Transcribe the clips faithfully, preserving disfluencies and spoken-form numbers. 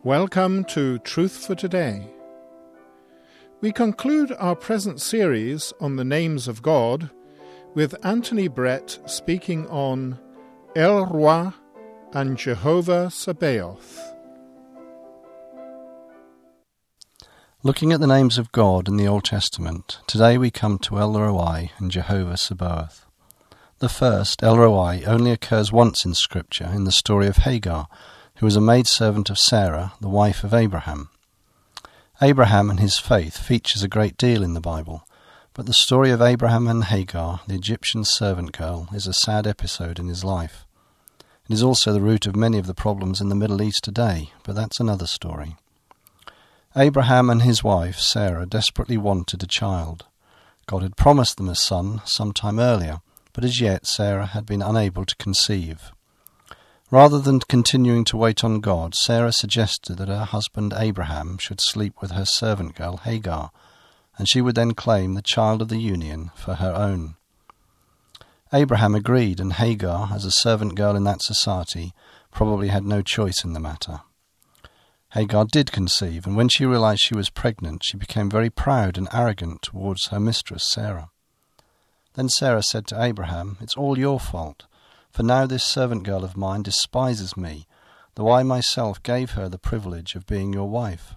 Welcome to Truth for Today. We conclude our present series on the names of God with Anthony Brett speaking on El Roi and Jehovah Sabaoth. Looking at the names of God in the Old Testament, today we come to El Roi and Jehovah Sabaoth. The first, El Roi, only occurs once in Scripture in the story of Hagar, who was a maidservant of Sarah, the wife of Abraham. Abraham and his faith features a great deal in the Bible, but the story of Abraham and Hagar, the Egyptian servant girl, is a sad episode in his life. It is also the root of many of the problems in the Middle East today, but that's another story. Abraham and his wife, Sarah, desperately wanted a child. God had promised them a son some time earlier, but as yet Sarah had been unable to conceive. Rather than continuing to wait on God, Sarah suggested that her husband Abraham should sleep with her servant girl Hagar, and she would then claim the child of the union for her own. Abraham agreed, and Hagar, as a servant girl in that society, probably had no choice in the matter. Hagar did conceive, and when she realized she was pregnant, she became very proud and arrogant towards her mistress Sarah. Then Sarah said to Abraham, "It's all your fault. For now this servant girl of mine despises me, though I myself gave her the privilege of being your wife."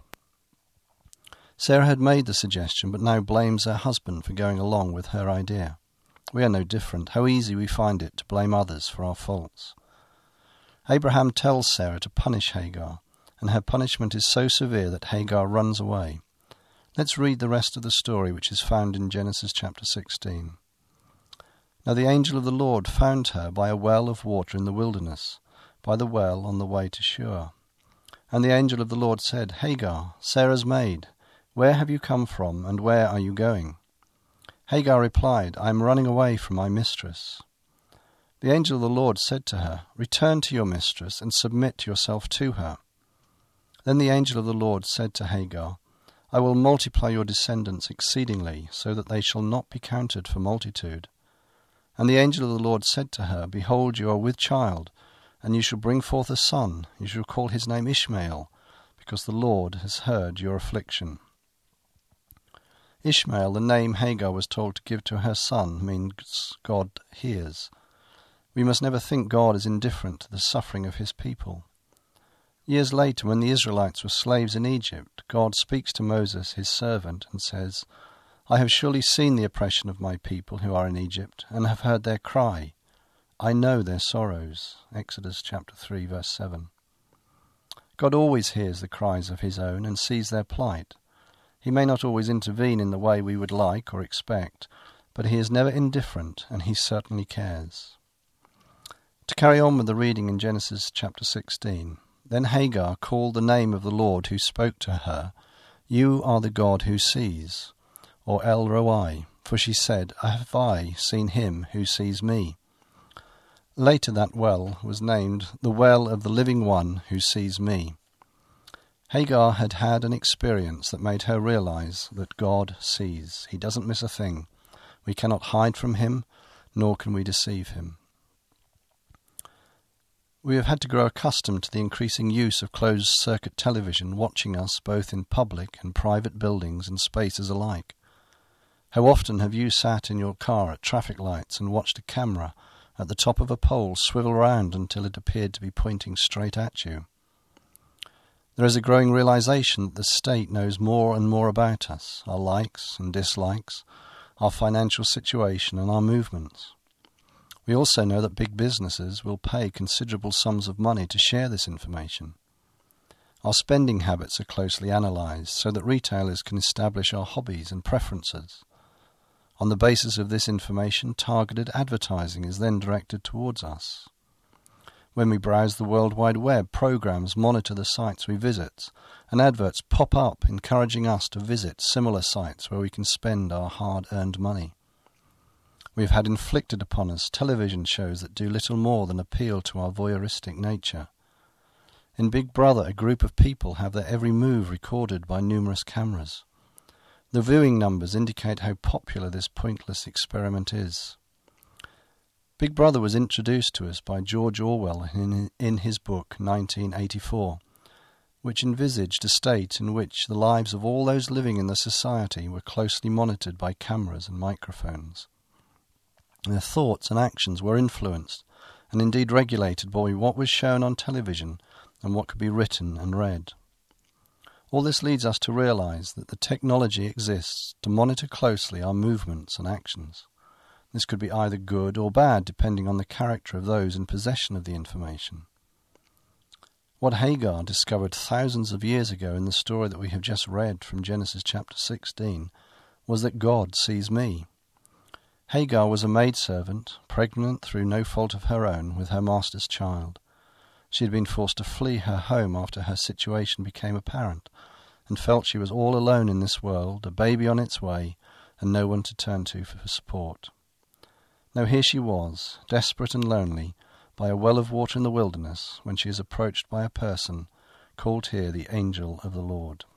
Sarah had made the suggestion, but now blames her husband for going along with her idea. We are no different. How easy we find it to blame others for our faults. Abraham tells Sarah to punish Hagar, and her punishment is so severe that Hagar runs away. Let's read the rest of the story, which is found in Genesis chapter sixteen. Now the angel of the Lord found her by a well of water in the wilderness, by the well on the way to Shur. And the angel of the Lord said, "Hagar, Sarah's maid, where have you come from, and where are you going?" Hagar replied, "I am running away from my mistress." The angel of the Lord said to her, "Return to your mistress, and submit yourself to her." Then the angel of the Lord said to Hagar, "I will multiply your descendants exceedingly, so that they shall not be counted for multitude." And the angel of the Lord said to her, "Behold, you are with child, and you shall bring forth a son. You shall call his name Ishmael, because the Lord has heard your affliction." Ishmael, the name Hagar was told to give to her son, means God hears. We must never think God is indifferent to the suffering of his people. Years later, when the Israelites were slaves in Egypt, God speaks to Moses, his servant, and says, "I have surely seen the oppression of my people who are in Egypt, and have heard their cry. I know their sorrows." Exodus chapter three, verse seven. God always hears the cries of his own and sees their plight. He may not always intervene in the way we would like or expect, but he is never indifferent, and he certainly cares. To carry on with the reading in Genesis chapter sixteen, then Hagar called the name of the Lord who spoke to her, "You are the God who sees," or El Roi, for she said, "Have I seen him who sees me?" Later that well was named the Well of the Living One who sees me. Hagar had had an experience that made her realize that God sees. He doesn't miss a thing. We cannot hide from him, nor can we deceive him. We have had to grow accustomed to the increasing use of closed-circuit television watching us both in public and private buildings and spaces alike. How often have you sat in your car at traffic lights and watched a camera at the top of a pole swivel round until it appeared to be pointing straight at you? There is a growing realization that the state knows more and more about us, our likes and dislikes, our financial situation and our movements. We also know that big businesses will pay considerable sums of money to share this information. Our spending habits are closely analyzed so that retailers can establish our hobbies and preferences. On the basis of this information, targeted advertising is then directed towards us. When we browse the World Wide Web, programs monitor the sites we visit, and adverts pop up encouraging us to visit similar sites where we can spend our hard-earned money. We have had inflicted upon us television shows that do little more than appeal to our voyeuristic nature. In Big Brother, a group of people have their every move recorded by numerous cameras. The viewing numbers indicate how popular this pointless experiment is. Big Brother was introduced to us by George Orwell in, in his book nineteen eighty-four, which envisaged a state in which the lives of all those living in the society were closely monitored by cameras and microphones. Their thoughts and actions were influenced and indeed regulated by what was shown on television and what could be written and read. All this leads us to realize that the technology exists to monitor closely our movements and actions. This could be either good or bad, depending on the character of those in possession of the information. What Hagar discovered thousands of years ago in the story that we have just read from Genesis chapter sixteen was that God sees me. Hagar was a maidservant, pregnant through no fault of her own with her master's child. She had been forced to flee her home after her situation became apparent, and felt she was all alone in this world, a baby on its way, and no one to turn to for support. Now here she was, desperate and lonely, by a well of water in the wilderness, when she is approached by a person called here the angel of the Lord.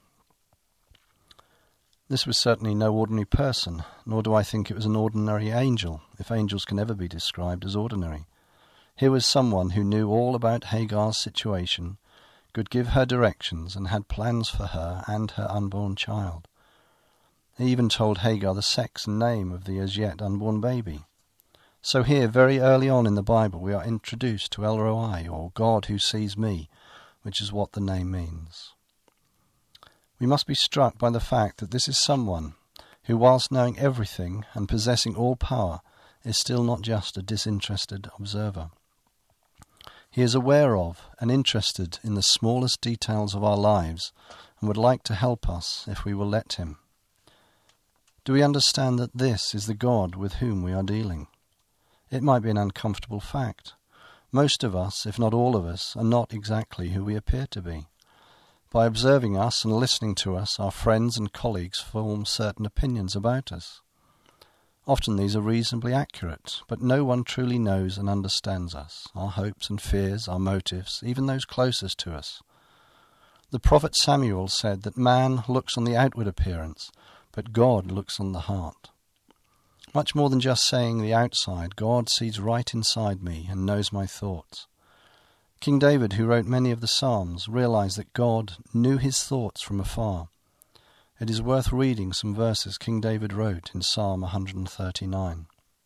This was certainly no ordinary person, nor do I think it was an ordinary angel, if angels can ever be described as ordinary. Here was someone who knew all about Hagar's situation, could give her directions, and had plans for her and her unborn child. He even told Hagar the sex and name of the as yet unborn baby. So here, very early on in the Bible, we are introduced to El Roi, or God who sees me, which is what the name means. We must be struck by the fact that this is someone who, whilst knowing everything and possessing all power, is still not just a disinterested observer. He is aware of and interested in the smallest details of our lives and would like to help us if we will let him. Do we understand that this is the God with whom we are dealing? It might be an uncomfortable fact. Most of us, if not all of us, are not exactly who we appear to be. By observing us and listening to us, our friends and colleagues form certain opinions about us. Often these are reasonably accurate, but no one truly knows and understands us, our hopes and fears, our motives, even those closest to us. The prophet Samuel said that man looks on the outward appearance, but God looks on the heart. Much more than just saying the outside, God sees right inside me and knows my thoughts. King David, who wrote many of the Psalms, realized that God knew his thoughts from afar. It is worth reading some verses King David wrote in Psalm one thirty-nine.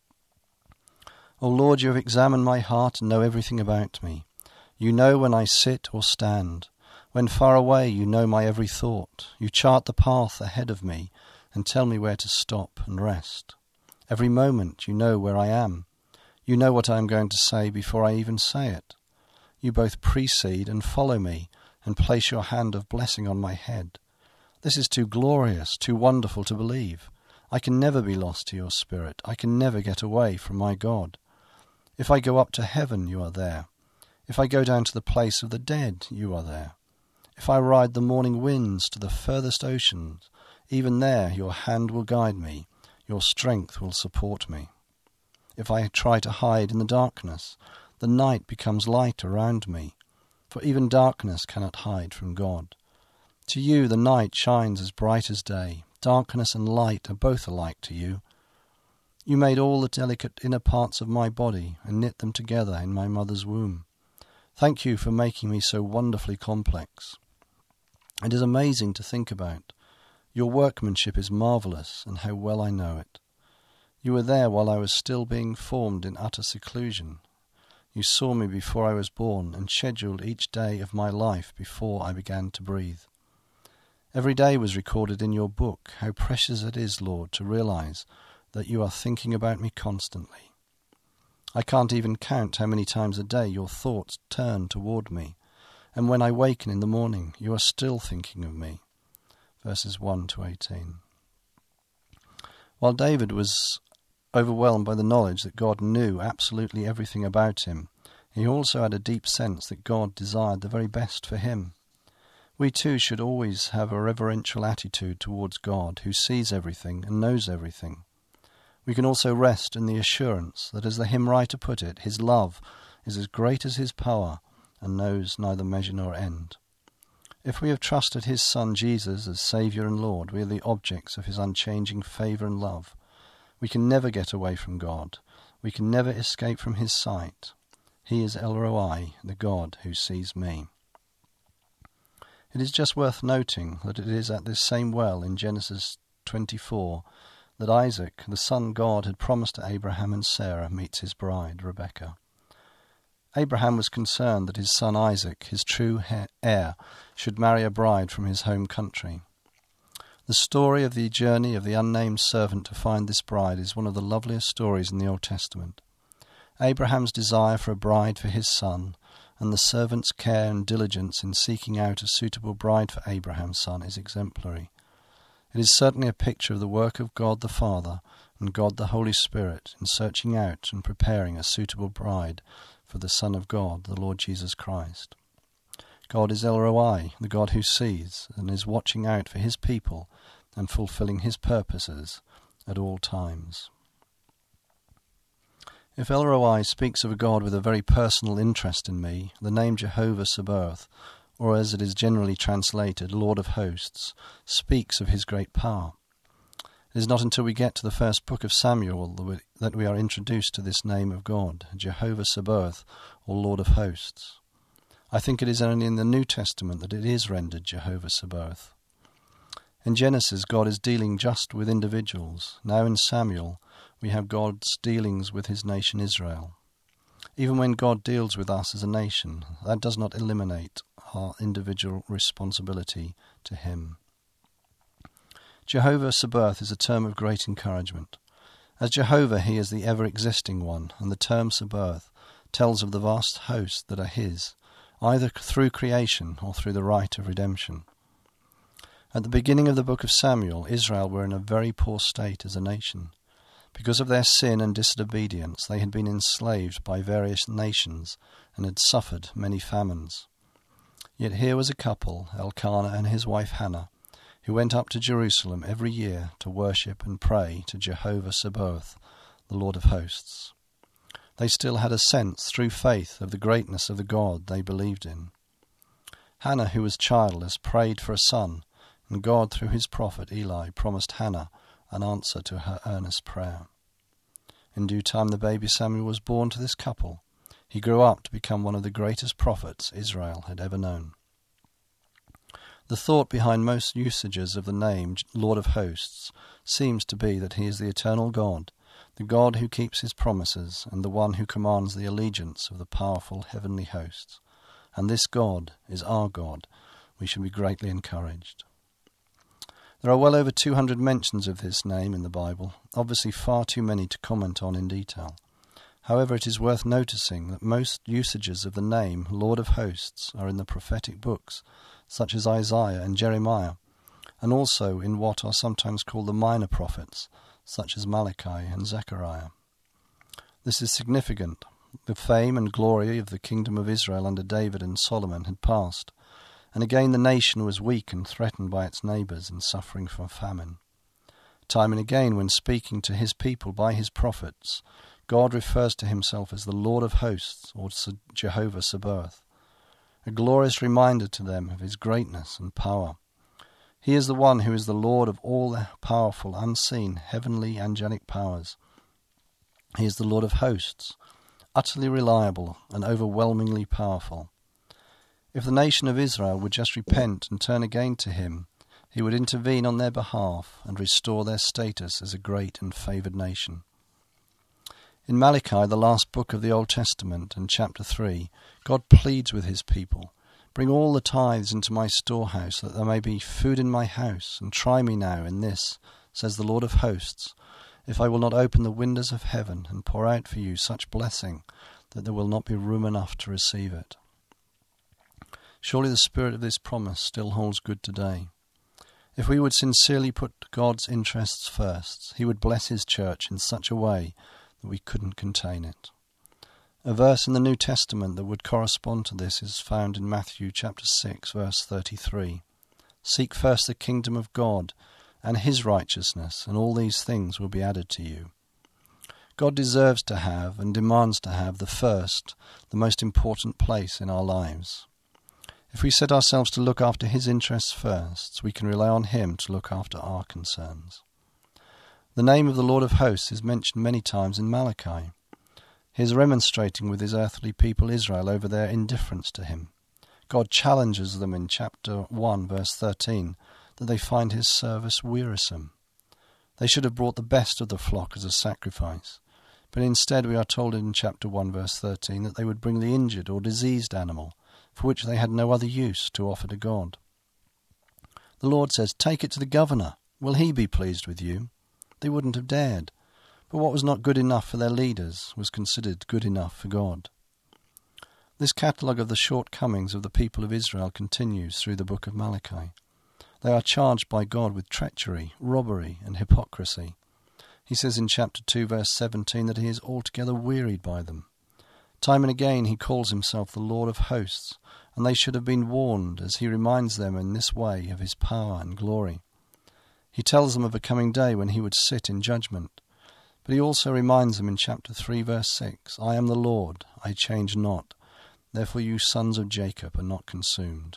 O Lord, you have examined my heart and know everything about me. You know when I sit or stand. When far away, you know my every thought. You chart the path ahead of me and tell me where to stop and rest. Every moment you know where I am. You know what I am going to say before I even say it. You both precede and follow me, and place your hand of blessing on my head. This is too glorious, too wonderful to believe. I can never be lost to your spirit. I can never get away from my God. If I go up to heaven, you are there. If I go down to the place of the dead, you are there. If I ride the morning winds to the furthest oceans, even there your hand will guide me, your strength will support me. If I try to hide in the darkness, the night becomes light around me, for even darkness cannot hide from God. To you the night shines as bright as day. Darkness and light are both alike to you. You made all the delicate inner parts of my body and knit them together in my mother's womb. Thank you for making me so wonderfully complex. It is amazing to think about. Your workmanship is marvellous, and how well I know it. You were there while I was still being formed in utter seclusion. You saw me before I was born and scheduled each day of my life before I began to breathe. Every day was recorded in your book. How precious it is, Lord, to realize that you are thinking about me constantly. I can't even count how many times a day your thoughts turn toward me, and when I waken in the morning, you are still thinking of me. Verses one to eighteen. While David was overwhelmed by the knowledge that God knew absolutely everything about him, he also had a deep sense that God desired the very best for him. We too should always have a reverential attitude towards God, who sees everything and knows everything. We can also rest in the assurance that, as the hymn writer put it, his love is as great as his power and knows neither measure nor end. If we have trusted his Son Jesus as Saviour and Lord, we are the objects of his unchanging favour and love. We can never get away from God. We can never escape from his sight. He is El Roi, the God who sees me. It is just worth noting that it is at this same well in Genesis twenty-four that Isaac, the son God had promised to Abraham and Sarah, meets his bride, Rebekah. Abraham was concerned that his son Isaac, his true heir, should marry a bride from his home country. The story of the journey of the unnamed servant to find this bride is one of the loveliest stories in the Old Testament. Abraham's desire for a bride for his son, and the servant's care and diligence in seeking out a suitable bride for Abraham's son is exemplary. It is certainly a picture of the work of God the Father and God the Holy Spirit in searching out and preparing a suitable bride for the Son of God, the Lord Jesus Christ. God is El Roi, the God who sees and is watching out for his people and fulfilling his purposes at all times. If El Roi speaks of a God with a very personal interest in me, the name Jehovah Sabaoth, or as it is generally translated, Lord of Hosts, speaks of his great power. It is not until we get to the first book of Samuel that we are introduced to this name of God, Jehovah Sabaoth, or Lord of Hosts. I think it is only in the New Testament that it is rendered Jehovah Sabaoth. In Genesis, God is dealing just with individuals. Now in Samuel, we have God's dealings with his nation Israel. Even when God deals with us as a nation, that does not eliminate our individual responsibility to him. Jehovah Sabaoth is a term of great encouragement. As Jehovah, he is the ever-existing one, and the term Sabaoth tells of the vast hosts that are his, either through creation or through the right of redemption. At the beginning of the book of Samuel, Israel were in a very poor state as a nation. Because of their sin and disobedience, they had been enslaved by various nations and had suffered many famines. Yet here was a couple, Elkanah and his wife Hannah, who went up to Jerusalem every year to worship and pray to Jehovah Sabaoth, the Lord of Hosts. They still had a sense, through faith, of the greatness of the God they believed in. Hannah, who was childless, prayed for a son, and God, through his prophet Eli, promised Hannah an answer to her earnest prayer. In due time the baby Samuel was born to this couple. He grew up to become one of the greatest prophets Israel had ever known. The thought behind most usages of the name Lord of Hosts seems to be that he is the eternal God, the God who keeps his promises, and the one who commands the allegiance of the powerful heavenly hosts. And this God is our God. We should be greatly encouraged. There are well over two hundred mentions of this name in the Bible, obviously far too many to comment on in detail. However, it is worth noticing that most usages of the name Lord of Hosts are in the prophetic books, such as Isaiah and Jeremiah, and also in what are sometimes called the minor prophets, such as Malachi and Zechariah. This is significant. The fame and glory of the kingdom of Israel under David and Solomon had passed, and again the nation was weak and threatened by its neighbours and suffering from famine. Time and again, when speaking to his people by his prophets, God refers to himself as the Lord of Hosts, or Jehovah Sabaoth, a glorious reminder to them of his greatness and power. He is the one who is the Lord of all the powerful, unseen, heavenly, angelic powers. He is the Lord of Hosts, utterly reliable and overwhelmingly powerful. If the nation of Israel would just repent and turn again to him, he would intervene on their behalf and restore their status as a great and favoured nation. In Malachi, the last book of the Old Testament, and chapter three, God pleads with his people, "Bring all the tithes into my storehouse, that there may be food in my house, and try me now in this, says the Lord of Hosts, if I will not open the windows of heaven and pour out for you such blessing that there will not be room enough to receive it." Surely the spirit of this promise still holds good today. If we would sincerely put God's interests first, he would bless his church in such a way that we couldn't contain it. A verse in the New Testament that would correspond to this is found in Matthew chapter six, verse thirty-three. "Seek first the kingdom of God and his righteousness, and all these things will be added to you." God deserves to have and demands to have the first, the most important place in our lives. If we set ourselves to look after his interests first, we can rely on him to look after our concerns. The name of the Lord of Hosts is mentioned many times in Malachi. He is remonstrating with his earthly people Israel over their indifference to him. God challenges them in chapter one, verse thirteen, that they find his service wearisome. They should have brought the best of the flock as a sacrifice, but instead we are told in chapter one, verse thirteen, that they would bring the injured or diseased animal, for which they had no other use, to offer to God. The Lord says, "Take it to the governor. Will he be pleased with you?" They wouldn't have dared. But what was not good enough for their leaders was considered good enough for God. This catalogue of the shortcomings of the people of Israel continues through the book of Malachi. They are charged by God with treachery, robbery, and hypocrisy. He says in chapter two, verse seventeen, that he is altogether wearied by them. Time and again he calls himself the Lord of hosts, and they should have been warned as he reminds them in this way of his power and glory. He tells them of a coming day when he would sit in judgment, but he also reminds them in chapter three, verse six, "I am the Lord, I change not. Therefore you sons of Jacob are not consumed."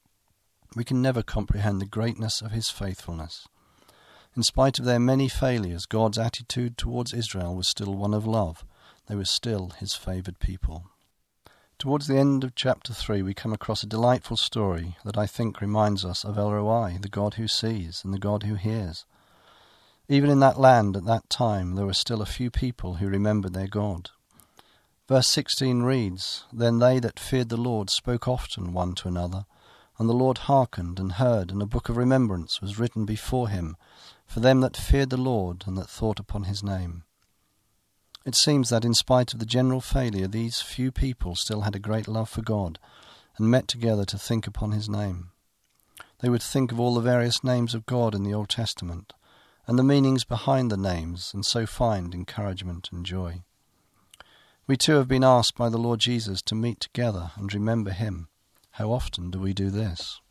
We can never comprehend the greatness of his faithfulness. In spite of their many failures, God's attitude towards Israel was still one of love. They were still his favoured people. Towards the end of chapter three, we come across a delightful story that I think reminds us of El Roi, the God who sees and the God who hears. Even in that land at that time, there were still a few people who remembered their God. Verse sixteen reads, "Then they that feared the Lord spoke often one to another, and the Lord hearkened and heard, and a book of remembrance was written before him for them that feared the Lord and that thought upon his name." It seems that in spite of the general failure, these few people still had a great love for God and met together to think upon his name. They would think of all the various names of God in the Old Testament and the meanings behind the names, and so find encouragement and joy. We too have been asked by the Lord Jesus to meet together and remember him. How often do we do this?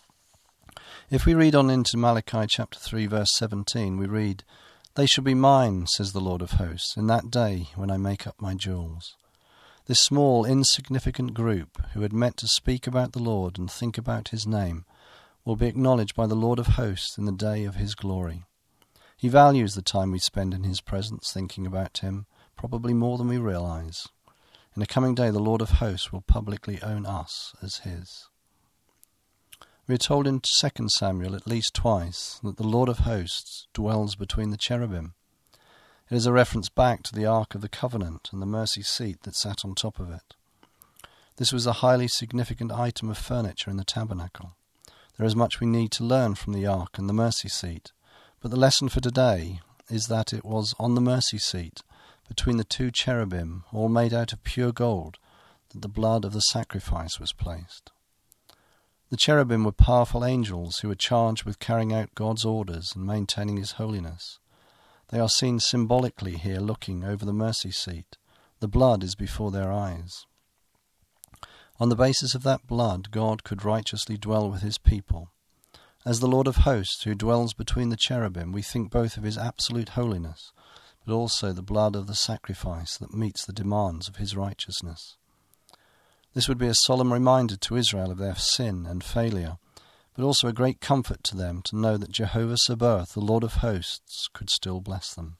If we read on into Malachi chapter three, verse seventeen, we read, "They shall be mine, says the Lord of hosts, in that day when I make up my jewels." This small, insignificant group who had met to speak about the Lord and think about his name will be acknowledged by the Lord of hosts in the day of his glory. He values the time we spend in his presence thinking about him, probably more than we realize. In a coming day, the Lord of hosts will publicly own us as his. We are told in Second Samuel at least twice that the Lord of hosts dwells between the cherubim. It is a reference back to the Ark of the Covenant and the mercy seat that sat on top of it. This was a highly significant item of furniture in the tabernacle. There is much we need to learn from the Ark and the mercy seat, but the lesson for today is that it was on the mercy seat, between the two cherubim, all made out of pure gold, that the blood of the sacrifice was placed. The cherubim were powerful angels who were charged with carrying out God's orders and maintaining his holiness. They are seen symbolically here looking over the mercy seat. The blood is before their eyes. On the basis of that blood, God could righteously dwell with his people. As the Lord of hosts who dwells between the cherubim, we think both of his absolute holiness, but also the blood of the sacrifice that meets the demands of his righteousness. This would be a solemn reminder to Israel of their sin and failure, but also a great comfort to them to know that Jehovah Sabaoth, the Lord of hosts, could still bless them.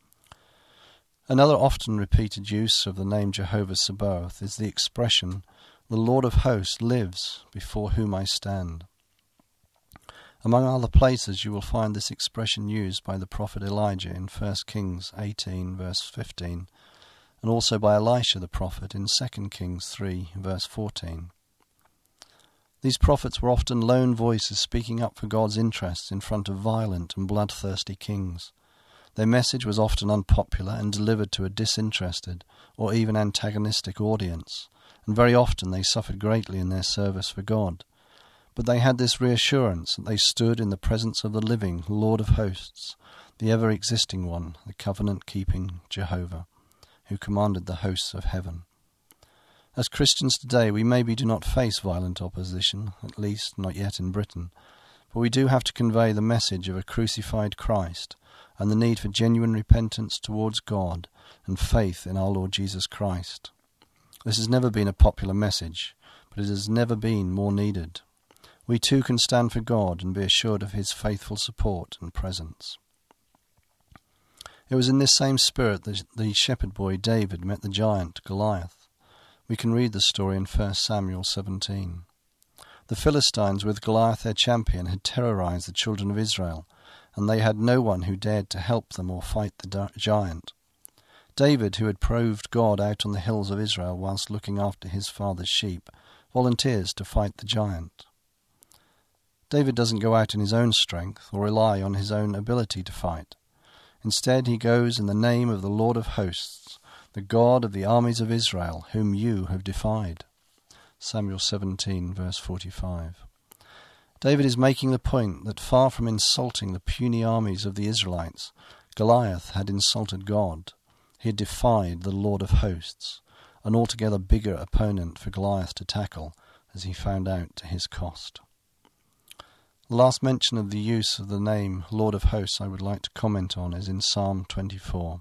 Another often repeated use of the name Jehovah Sabaoth is the expression, "The Lord of hosts lives, before whom I stand." Among other places you will find this expression used by the prophet Elijah in First Kings eighteen, verse fifteen, and also by Elisha the prophet in Second Kings three, verse fourteen. These prophets were often lone voices speaking up for God's interests in front of violent and bloodthirsty kings. Their message was often unpopular and delivered to a disinterested or even antagonistic audience, and very often they suffered greatly in their service for God. But they had this reassurance that they stood in the presence of the living Lord of hosts, the ever-existing one, the covenant-keeping Jehovah, who commanded the hosts of heaven. As Christians today, we maybe do not face violent opposition, at least not yet in Britain, but we do have to convey the message of a crucified Christ and the need for genuine repentance towards God and faith in our Lord Jesus Christ. This has never been a popular message, but it has never been more needed. We too can stand for God and be assured of his faithful support and presence. It was in this same spirit that the shepherd boy David met the giant Goliath. We can read the story in First Samuel seventeen. The Philistines, with Goliath their champion, had terrorized the children of Israel, and they had no one who dared to help them or fight the giant. David, who had proved God out on the hills of Israel whilst looking after his father's sheep, volunteers to fight the giant. David doesn't go out in his own strength or rely on his own ability to fight. Instead, he goes in the name of the Lord of hosts, the God of the armies of Israel, whom you have defied. Samuel seventeen, verse forty-five. David is making the point that far from insulting the puny armies of the Israelites, Goliath had insulted God. He had defied the Lord of hosts, an altogether bigger opponent for Goliath to tackle, as he found out to his cost. The last mention of the use of the name Lord of Hosts I would like to comment on is in Psalm twenty-four.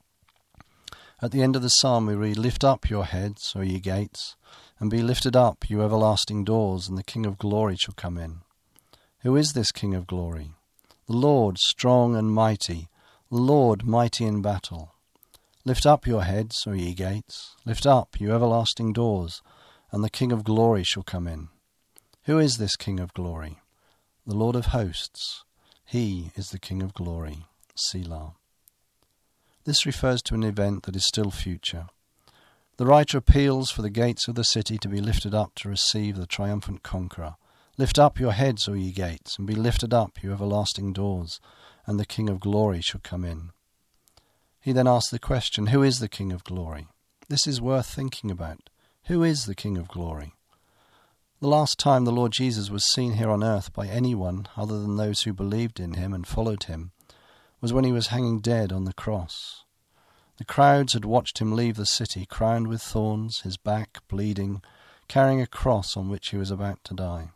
At the end of the psalm we read, "Lift up your heads, O ye gates, and be lifted up, you everlasting doors, and the King of glory shall come in." Who is this King of glory? The Lord strong and mighty, the Lord mighty in battle. Lift up your heads, O ye gates, lift up, you everlasting doors, and the King of glory shall come in. Who is this King of glory? The Lord of hosts. He is the King of glory. Selah. This refers to an event that is still future. The writer appeals for the gates of the city to be lifted up to receive the triumphant conqueror. Lift up your heads, O ye gates, and be lifted up, you everlasting doors, and the King of glory shall come in. He then asks the question, who is the King of glory? This is worth thinking about. Who is the King of glory? The last time the Lord Jesus was seen here on earth by anyone other than those who believed in him and followed him was when he was hanging dead on the cross. The crowds had watched him leave the city, crowned with thorns, his back bleeding, carrying a cross on which he was about to die.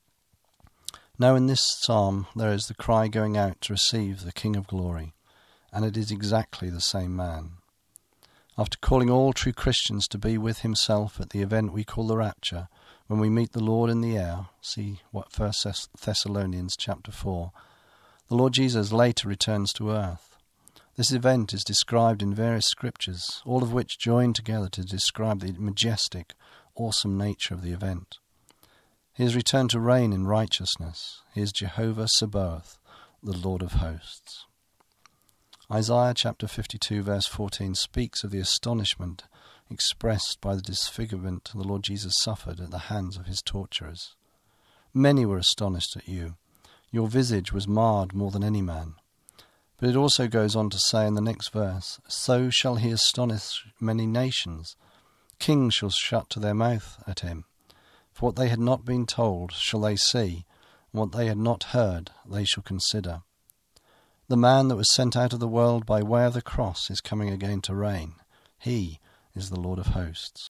Now in this psalm there is the cry going out to receive the King of glory, and it is exactly the same man. After calling all true Christians to be with himself at the event we call the rapture, when we meet the Lord in the air, see what First Thessalonians chapter four, the Lord Jesus later returns to earth. This event is described in various scriptures, all of which join together to describe the majestic, awesome nature of the event. He has returned to reign in righteousness. He is Jehovah Sabaoth, the Lord of hosts. Isaiah chapter fifty-two verse fourteen speaks of the astonishment expressed by the disfigurement the Lord Jesus suffered at the hands of his torturers. Many were astonished at you. Your visage was marred more than any man. But it also goes on to say in the next verse, so shall he astonish many nations. Kings shall shut to their mouth at him. For what they had not been told shall they see, and what they had not heard they shall consider. The man that was sent out of the world by way of the cross is coming again to reign. He is the Lord of hosts.